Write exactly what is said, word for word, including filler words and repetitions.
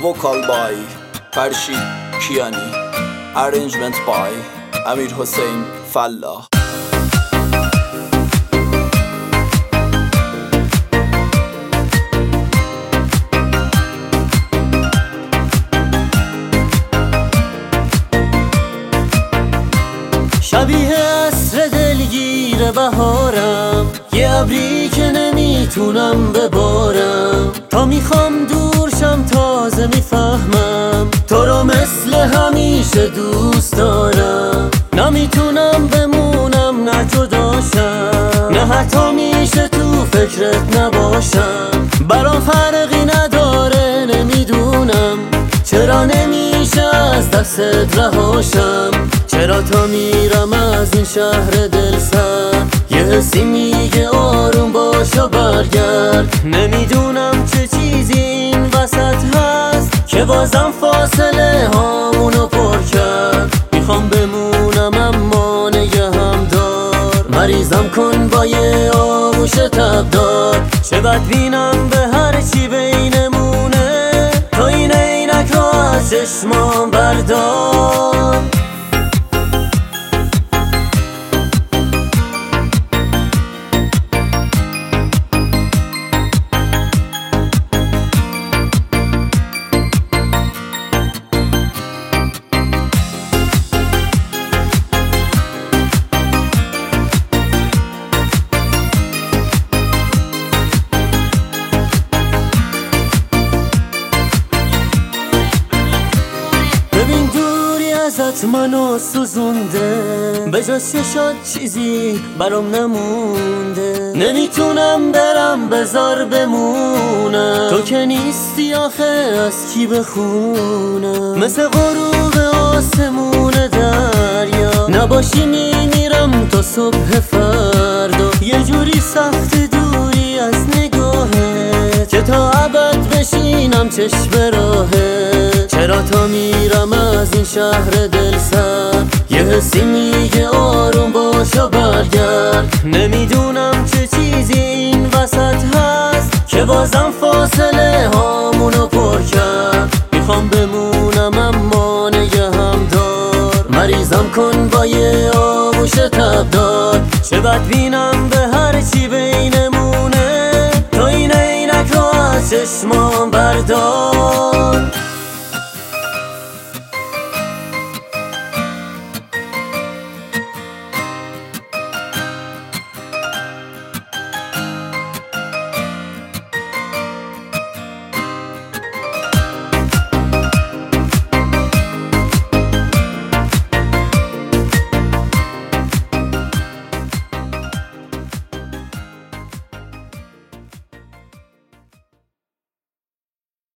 Vocal by فرشید کیانی. Arrangement by امیر حسین فلاح. شبیه عصر دلگیر بهارم، یه ابری که نمیتونم ببارم. تا میخوام دورشم تازه میفهمم تو رو مثل همیشه دوست دارم. نمیتونم بمونم نه جداشم، نه حتی میشه تو فکرت نباشم. برام فرقی نداره، نمیدونم چرا نمیشه از دستت رهاشم. چرا تا میرم از این شهر دل سر یه حسی میگه آروم باش و برگرد. نمیدونم چه چیزی این وسط هست که بازم فاصله هامونو پر کرد. میخوام بمونم اما نگهم دار، مریضم کن با یه آغوش تبدار. چه بد بینم به هر چی بینمونه، تو این عینک رو از چشمام بردار. ببین دوری ازت منو سوزونده، به جز چشات چیزی برام نمونده. نمیتونم برم بذار بمونم، تو که نیستی آخه از کی بخونم. مثل غروب آسمون دریا نباشی میمیرم تا صبح فردا. یه جوری سخت دوری از نگاهت که تا ابد بشینم چشم راهت. چرا تا میرم از این شهر دل سر یه حسی میگه آروم باش و برگرد. نمیدونم چه چیزی این وسط هست که بازم فاصله هامونو پر کرد. میخوام بمونم اما نگهم دار، مریضم کن با یه آغوش تبدار. چه بد بینم به هر چی بینمونه، تو این عینک رو از چشمام بردار.